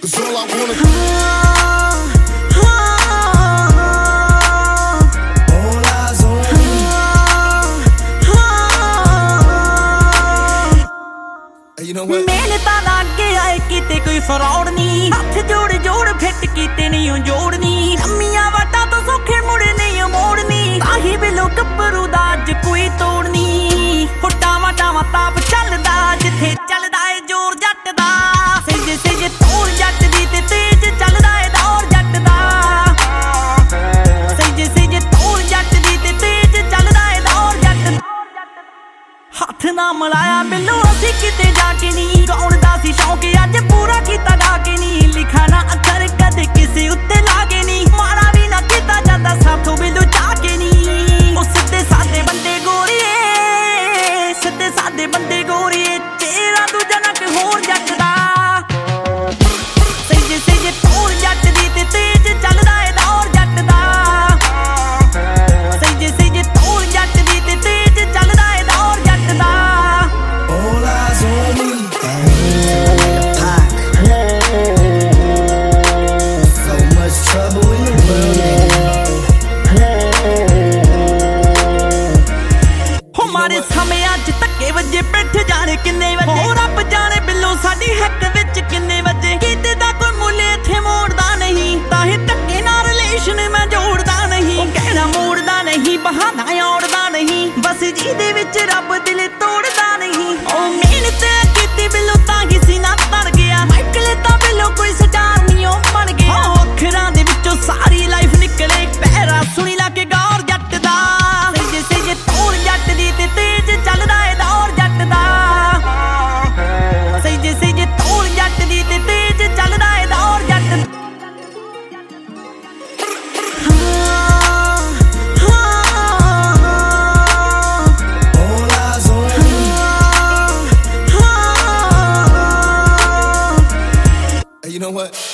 'Cause all I wanna all eyes on me. Hey, you know what? मेले ता लागे आए किते कोई फ्रॉड नहीं, हाथ जोड़ जोड़ फिट कीते नहीं जोड़नी, लम्मियां वाटा तो सौखे मुड़े नहीं मोड़नी, ताही बिलो कपरू दा अज कोई तोड़नी, फुटावा टावा ताप चलदा जिथे चलदा है जोर जट दा, सजे सजे तोड़ जट दी ते तेज चलदा है दौर जट दा, सजे सजे तोड़ जट दी ते तेज चलदा है दौर जट दा। हथ ना मिलाया बिल्लो असी किते जाके नहीं, गाउण दा सी शौक अज पूरा कीता गाके नहीं, लिखा ना अखर कदे किसे उत्ते लागे नहीं, माड़ा भी ना कीता जांदा साथों बिल्लो जाके नहीं, ओ सिद्धे सादे बंदे गोरीए, सिद्धे सादे बंदे गोरीए, तेरा दूजा ना कोई होर जट दा, सजे सजे तोड़ जट दी ते तेज चलदा है दौर जट दा, सजे सजे तोड़ जट दी ते तेज चलदा है दौर जट दा। All eyes on me. So much trouble in the world. हो मारे समय अज धक्के वजे पिठ जाने किन्ने वजे, हो रब जाने बिल्लो साडी हैक विच किन्ने वजे, कीते दा कोई मुल्ले इत्थे मोड़दा नहीं, ताही धक्के नाल रिलेशन मैं जोड़दा नहीं, ओ कहना मोड़दा नहीं बहाना औड़दा नहीं, बस जी दे विच रब दिल तोड़दा नहीं, ओ मेहनत कीती बिल्लो ताही सीना तर गया, माइकल ता बिल्लो कोई स्टार नहीं ओ बन गया, अखरां दे विचों सारी लाइफ निकले पैरा सुनी ला के गौर जट दा, सजे सजे तोड़ जट दी ते तेज चलदा है दौर जट दा, सजे सजे तोड़ जट दी ते तेज चलदा है दौर जट दा। All eyes on me. Hey, you know what?